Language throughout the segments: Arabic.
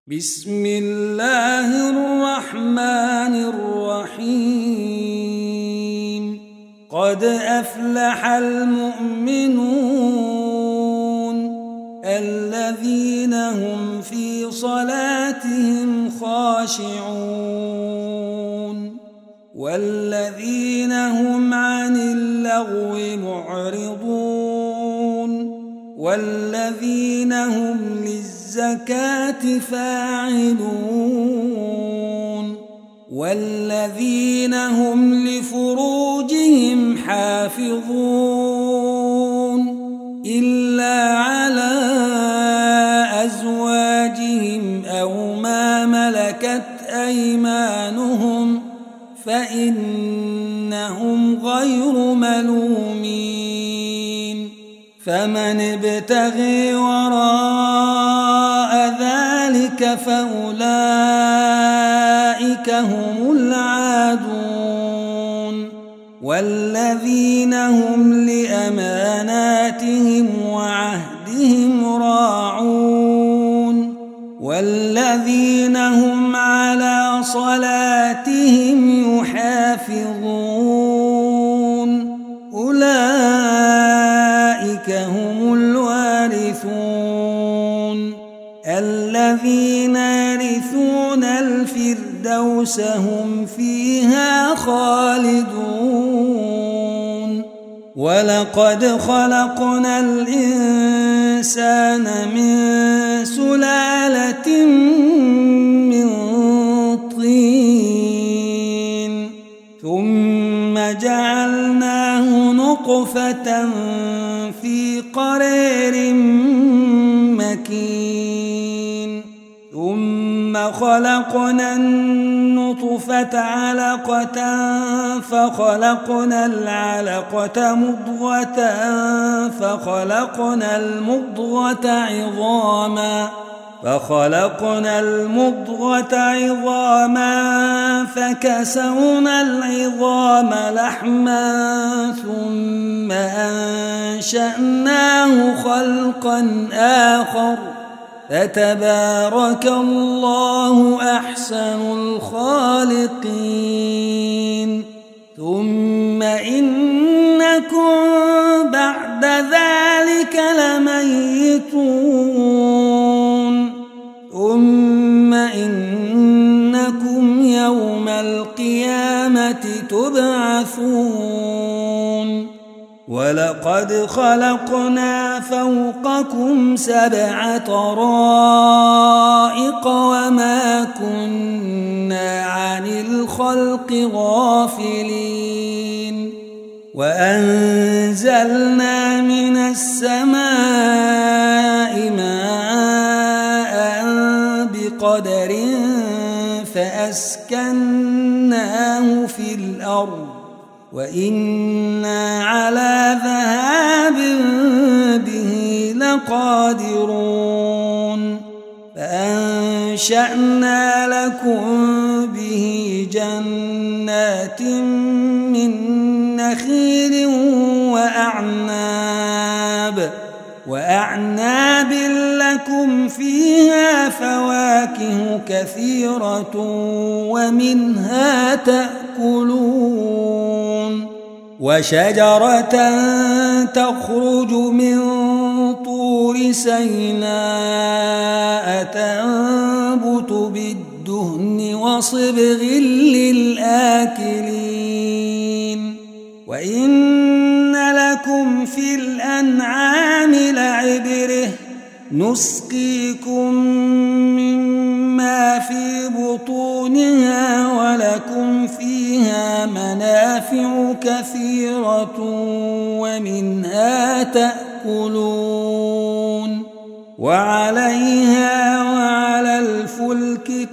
بسم الله الرحمن الرحيم قد أفلح المؤمنون الذين هم في صلاتهم خاشعون والذين هم عن اللغو معرضون والذين هم للزكاة فاعلون والذين هم لفروجهم حافظون إلا على أزواجهم أو ما ملكت أيمانهم فإنهم غير ملومين فمن ابتغي وراء ذلك فأولئك هم العادون والذين هم لأماناتهم وعهدهم راعون والذين هم على صلاتهم يحافظون أولئك هم الوارثون الذين يرثون الفردوس هم فيها خالدون ولقد خلقنا الإنسان من سلالة من طين ثم جعلناه نطفة في قرار مكين ثم خلقنا النطفة علقة فخلقنا العلقة مضغة فخلقنا المضغة عظاما فكسونا العظام لحما ثم أنشأناه خلقا آخر فتبارك الله أحسن الخالقين ثم إنكم بعد ذلك لميتون ثم إنكم يوم القيامة تبعثون ولقد خلقنا فوقكم 7 طرائق وما كنا عن الخلق غافلين وأنزلنا من السماء ماء بقدر فأسكناه في الأرض وإنا على ذهاب به لقادرون فأنشأنا لكم به جنات من نخيل وأعناب لكم فيها فواكه كثيرة ومنها تأكلون وشجرة تخرج من طور سيناء تنبت بالدهن وصبغ للآكلين وإن لكم في الأنعام لعبرة نسقيكم مما في بطونها ولكم فيها منافع كثيرة ومنها تأكلون وعليها وعلى الفلك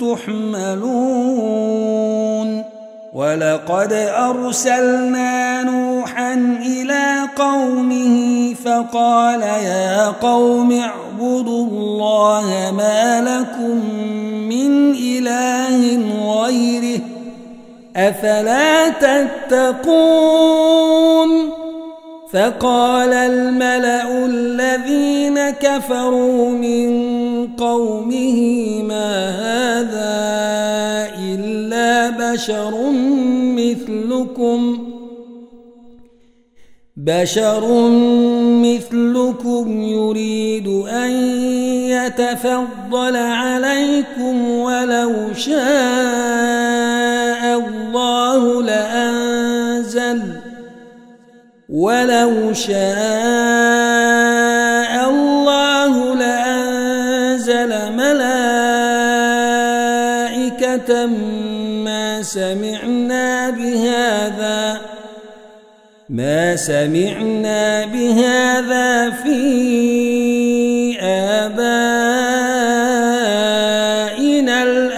تحملون ولقد أرسلنا نوحا إلى قومه فقال يا قوم اعبدوا الله ما لكم من إله غيره أفلا تتقون فقال الملأ الذين كفروا من قومه ما بشر مثلكم يريد أن يتفضل عليكم ولو شاء الله لأنزل ملائكة ما سمعنا بهذا في آبائنا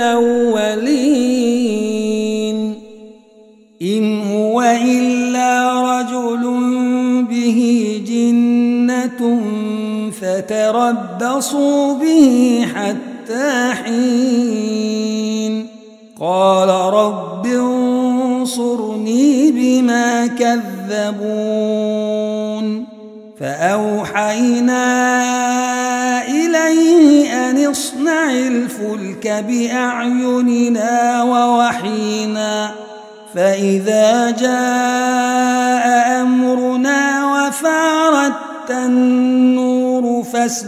الأولين إن هو إلا رجل به جنة فتربصوا به حتى حين قال رب انصرني بما كذبون فأوحينا إليه أن اصنع الفلك بأعيننا ووحينا فإذا جاء أمرنا وفارت النور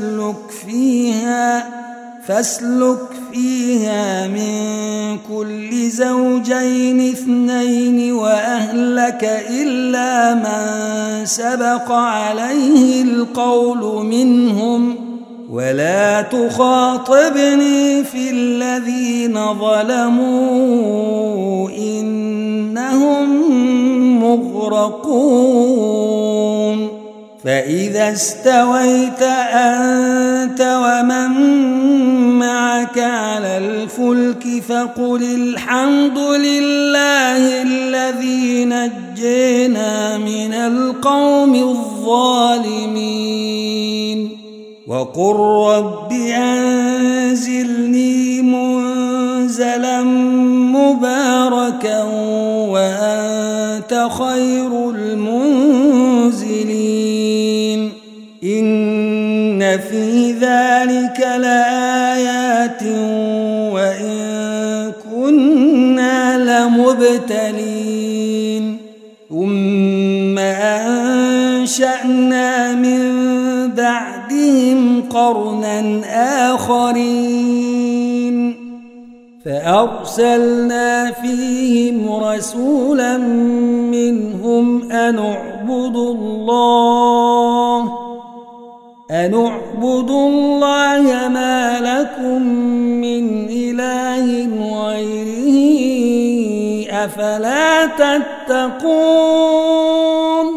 فاسلك فيها من كل زوجين 2 وأهلك إلا من سبق عليه القول منهم ولا تخاطبني في الذين ظلموا إنهم مغرقون فإذا استويت أنت ومن معك على الفلك فقل الحمد لله الذي نجينا من القوم الظالمين وقل رب أنزلني منزلا مباركا وأنت خير المنزلين إن في ذلك لآيات وإن كنا لمبتلين ثم أنشأنا من بعدهم قرنا آخرين فأرسلنا فيهم رسولا منهم أن اعبدوا الله ما لكم من إله غيره أفلا تتقون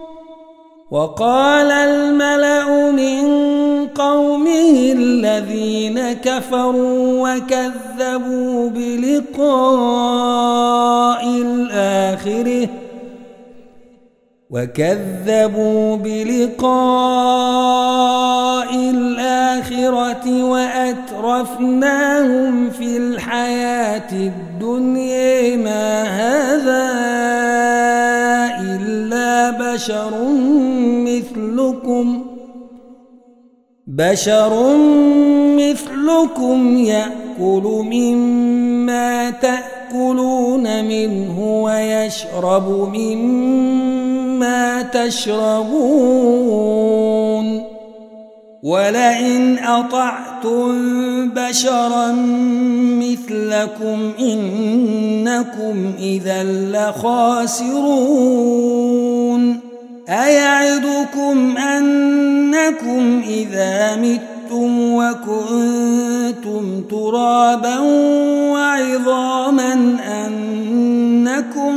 وقال الملأ من قومه الذين كفروا وكذبوا بلقاء الآخرة وأترفناهم في الحياة الدنيا ما هذا إلا بشر مثلكم يأكل مما تأكلون منه ويشرب مما تشربون ولئن أطعتم بشرا مثلكم إنكم إذا لخاسرون أيعدكم أنكم إذا متم وكنتم ترابا وعظاما أنكم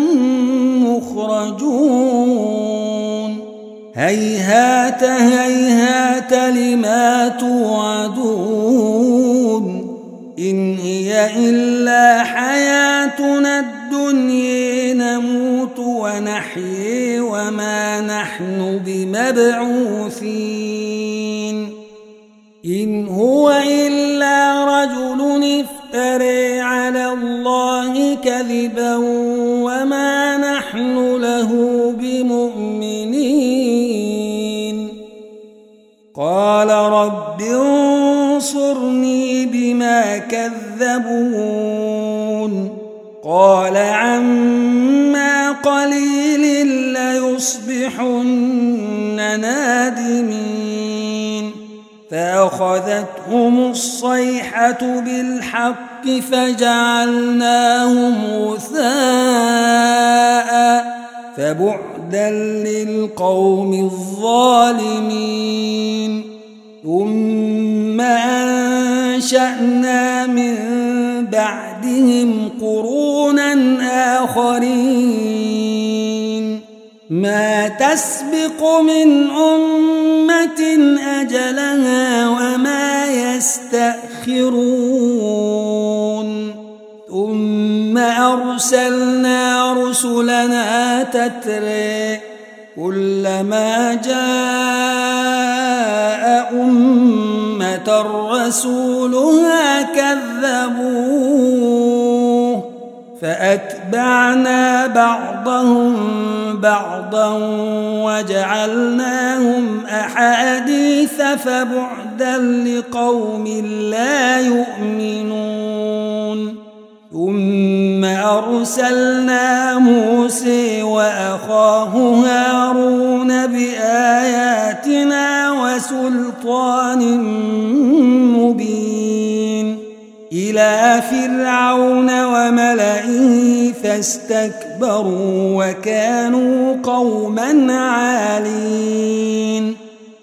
مخرجون هيهات هيهات لما توعدون إن هي إلا حياتنا الدنيا نموت ونحيي وما نحن بمبعوثين إن هو إلا رجل افترى على الله كذبا وما نحن له بمؤمنين قال رب انصرني بما كذبون قال عما قليل ليصبحن نادمين فأخذتهم الصيحة بالحق فجعلناهم غثاء فبعدا للقوم الظالمين ثم أنشأنا من بعدهم قرونا آخرين ما تسبق من أمة أجلها وما يستأخرون ثم أرسلنا رسلنا تترى كلما جاء أمة رسولها كذبوه فأتبعنا بعضهم بعضا وجعلناهم أحاديث فبعدا لقوم لا يؤمنون ثم أرسلنا موسى وأخاه هارون بآياتنا وسلطان مبين إلى فرعون وملئه فاستكبروا وكانوا قوما عالين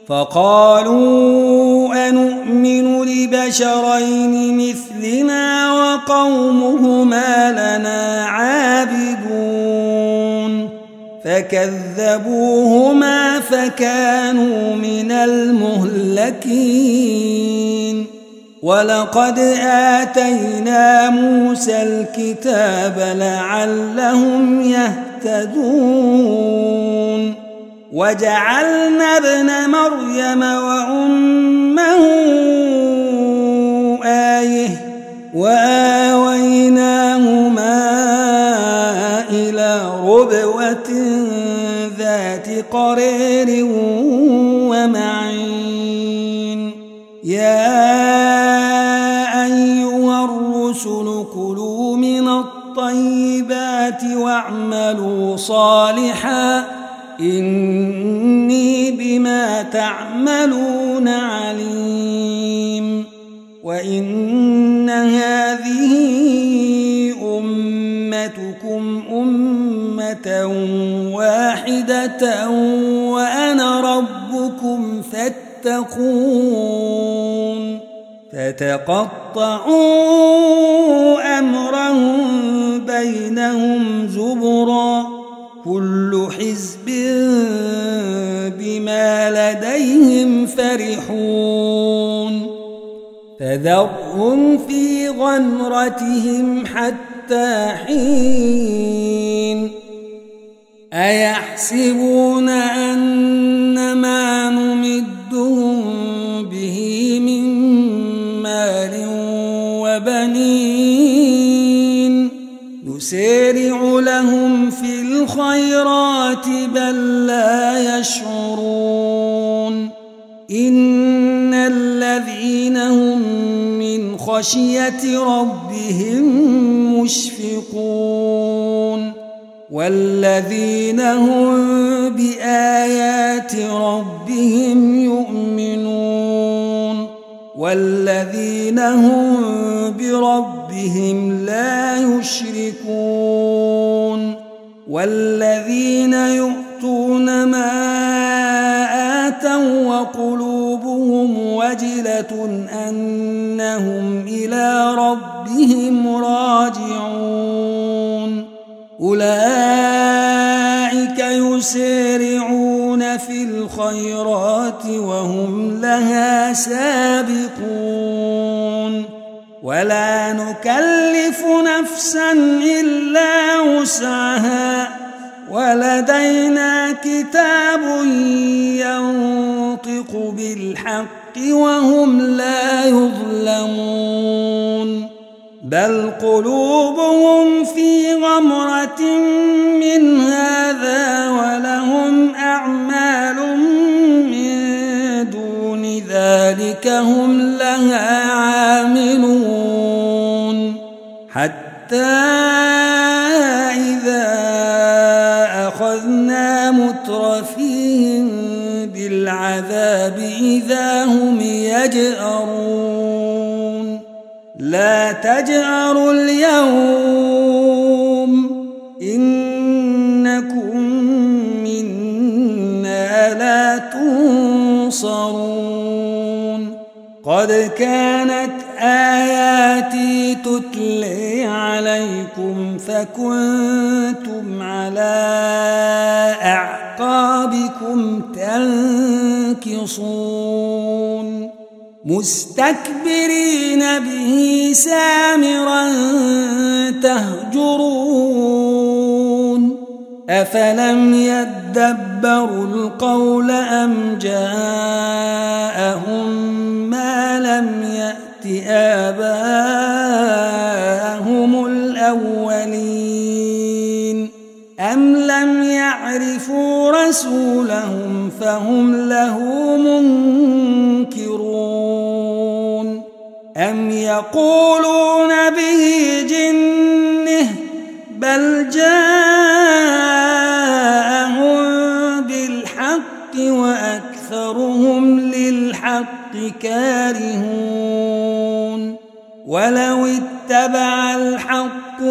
فقالوا أنؤمن لبشرين مثلنا وقومهما لنا عابدون فكذبوهما فكانوا من المهلكين ولقد آتينا موسى الكتاب لعلهم يهتدون وجعلنا ابن مريم وأمه آية وآويناهما إلى ربوة ذات قرار ومعين يا أيها الرسل كلوا من الطيبات واعملوا صالحا إني بما تعملون عليم وإن هذه أمتكم أمة واحدة وأنا ربكم فاتقون فتقطعوا أمرهم بينهم زبرا كل حزب بما لديهم فرحون فذرهم في غمرتهم حتى حين أيحسبون أن ما نمدهم به من مال وبنين نسارع لهم في الخيرات بل لا يشعرون إن الذين هم من خشية ربهم مشفقون والذين هم بآيات ربهم يؤمنون والذين هم بربهم لا يشركون والذين يؤتون ما آتوا وقلوبهم وجلة أنهم إلى ربهم راجعون أولئك يسارعون في الخيرات وهم لها سابقون ولا نكلف نفسا إلا وسعها ولدينا كتاب ينطق بالحق وهم لا يظلمون بل قلوبهم في غمرة من هذا ولهم أعمال من دون ذلك هم لها عاملون حتى حتى إذا أخذنا مترفيهم بالعذاب إذا هم يجأرون لا تجأروا اليوم إنكم منا لا تنصرون قد كانت آياتي تتلي عليكم فكنتم على أعقابكم تنكصون مستكبرين به سامرا تهجرون أفلم يدبروا القول أم جاءهم ما لم يأت آباءهم الأولين أم لم يعرفوا رسولهم فهم له منكرون أم يقولون به جنة بل جاءهم بالحق وأكثرهم للحق كارهون ولو اتبع الحق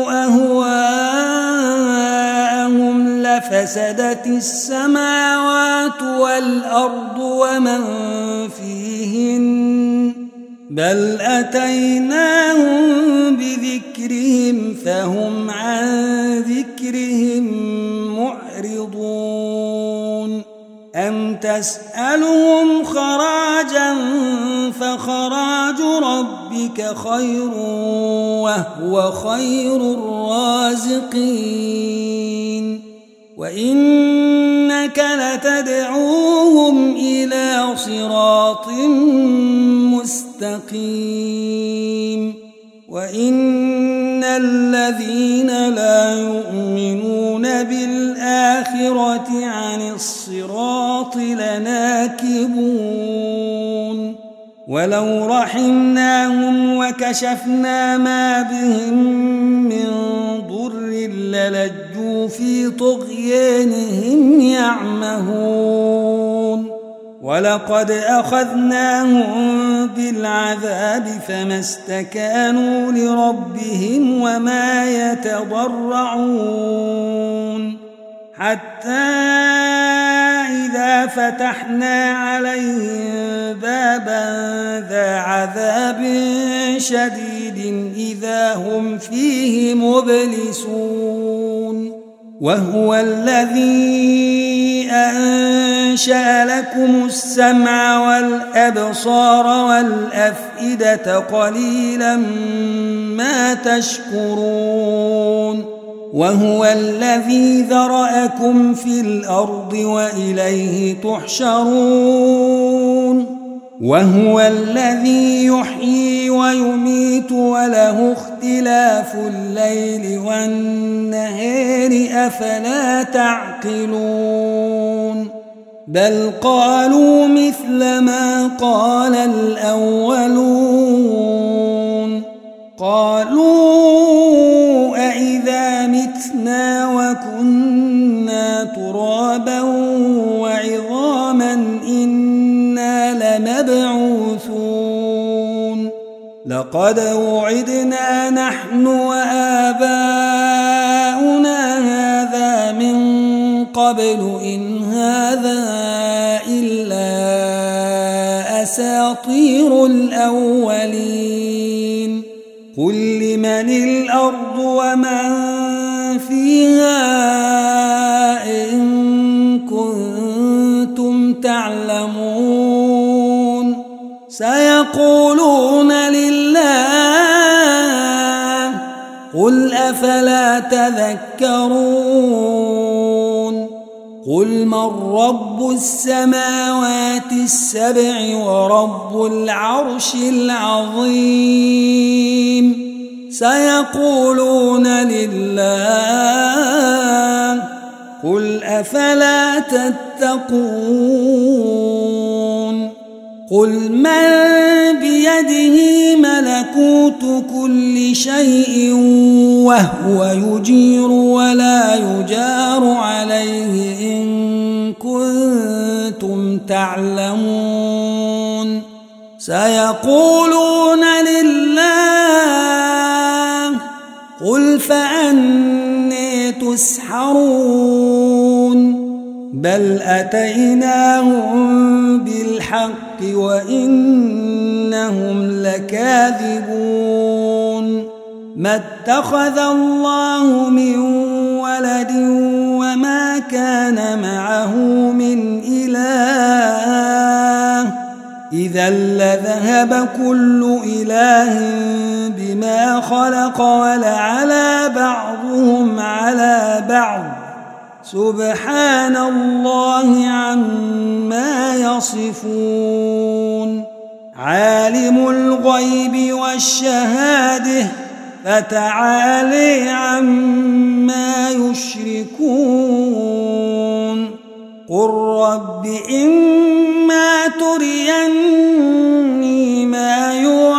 أهواءهم لفسدت السماوات والأرض ومن فيهن بل أتيناهم بذكرهم فهم عن ذكرهم معرضون أم تسألهم خراجا فخراج ربك خير وهو خير الرازقين وإنك لتدعوهم إلى صراط مستقيم وإن الذين لا يؤمنون بالآخرة عن الصراط لناكبون ولو رحمناهم وكشفنا ما بهم من ضر للجوا في طغيانهم يعمهون ولقد أخذناهم بالعذاب فما استكانوا لربهم وما يتضرعون حتى إذا فتحنا عليهم بابا ذا عذاب شديد إذا هم فيه مبلسون وهو الذي أنشأ لكم السمع والأبصار والأفئدة قليلا ما تشكرون وهو الذي ذرأكم في الأرض وإليه تحشرون وهو الذي يحيي ويميت وله اختلاف الليل والنهار أفلا تعقلون بل قالوا مثل ما قال الأولون قالوا أإذا متنا وكنا ترابا وعظاما إنا لمبعوثون لقد وعدنا نحن وآباؤنا هذا من قبل إن هذا إلا أساطير الأولين قل لمن الأرض ومن فيها إن كنتم تعلمون سيقولون لله قل أفلا تذكرون قل من رب السماوات السبع ورب العرش العظيم سيقولون لله قل أفلا تتقون قل من بيده ملكوت كل شيء وهو يجير ولا يجار عليه إن كنتم تعلمون سيقولون لله قل فأني تسحرون بل أتيناهم بالحق وإنهم لكاذبون ما اتخذ الله من ولد وما كان معه من إله إذا لذهب كل إله بما خلق ولعلى بعضهم على بعض سبحان الله عما يصفون عالم الغيب والشهادة فتعالي عما يشركون قل رب إما تريني ما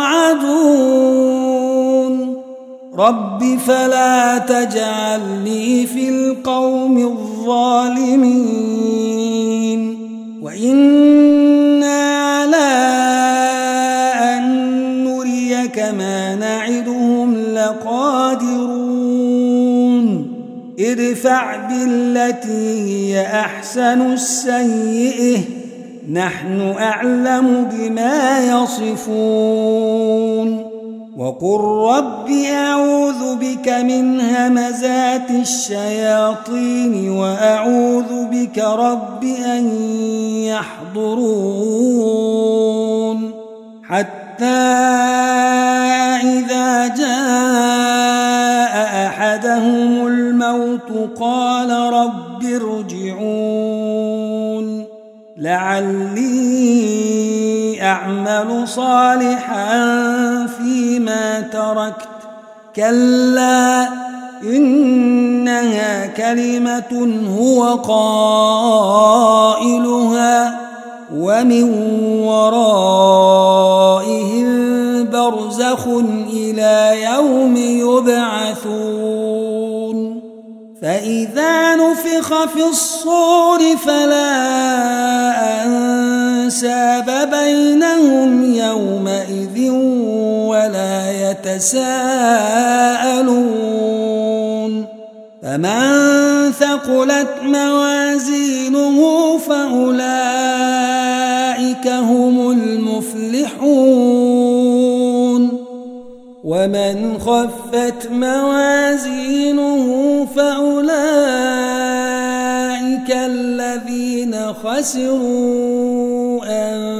يوعدون رب فلا تجعلني في القوم الظالمين وإنا على أن نريك ما نعدهم لقادرون ادفع بالتي هي أحسن السيئة نحن أعلم بما يصفون وقل رب أعوذ بك من همزات الشياطين وأعوذ بك رب أن يحضرون حتى إذا جاء أحدهم الموت قال رب ارجعون لعلي أعمل صالحا فيما تركت كلا إنها كلمة هو قائلها ومن ورائهم برزخ إلى يوم يبعثون فإذا نفخ في الصور فلا أنساب بينهم يومئذ ولا يتساءلون فمن ثقلت موازينه فأولئك هم المفلحون ومن خفت موازينه فأولئك الذين خسروا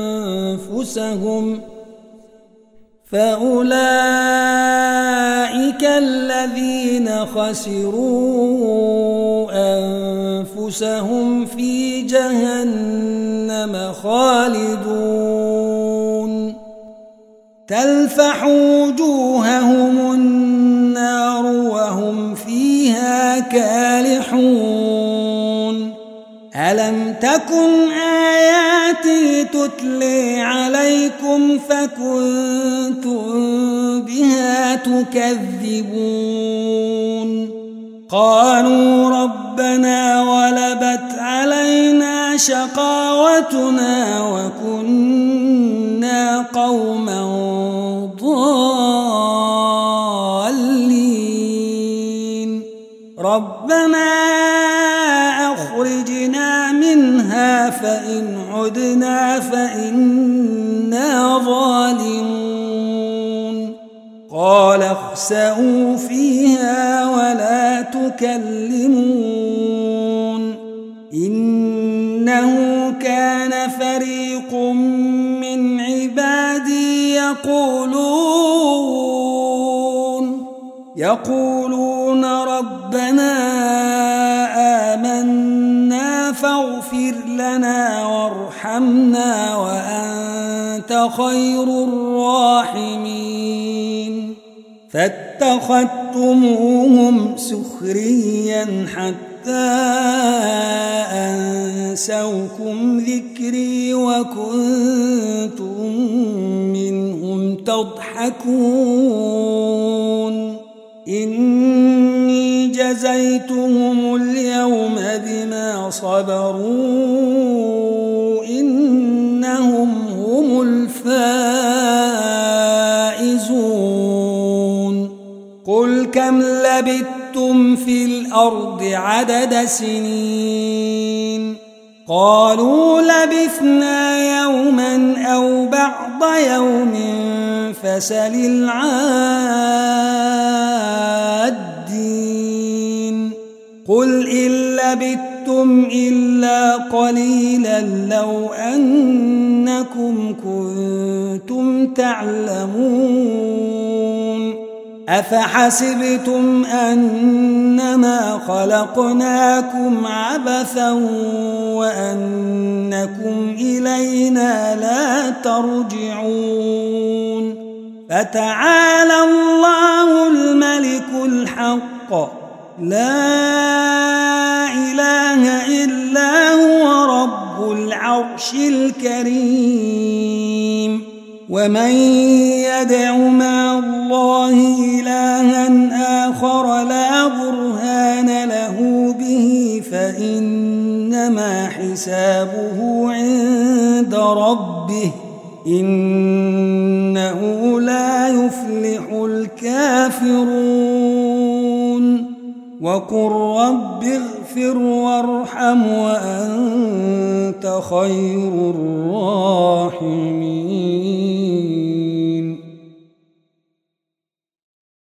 أنفسهم في جهنم خالدون تلفح وجوههم النار وهم فيها كالحون ألم تكن آياتي تتلي عليكم فكنتم بها تكذبون قالوا ربنا غلبت علينا شقاوتنا وكنا قوما ضالين ربنا أخرجنا منها فإن عدنا فإنا ظالمون قال اخسئوا فيها ولا تكلمون إنه كان فريق من عبادي يقولون ربنا آمنا فاغفر لنا وارحمنا وأنت خير الراحمين اتخذتموهم سخريا حتى أنسوكم ذكري وكنتم منهم تضحكون إني جزيتهم اليوم بما صبروا إنهم هم الفائزون قل كم لبثتم في الأرض عدد سنين قالوا لبثنا يوما أو بعض يوم فسل العادين قل إن لبثتم إلا قليلا لو أنكم كنتم تعلمون أفحسبتم أنما خلقناكم عبثا وأنكم إلينا لا ترجعون فتعالى الله الملك الحق لا إله إلا هو رب العرش الكريم ومن يدع مع الله إلها آخر لا برهان له به فإنما حسابه عند ربه إنه لا يفلح الكافرون وقل رب اغفر وارحم وأنت خير الراحمين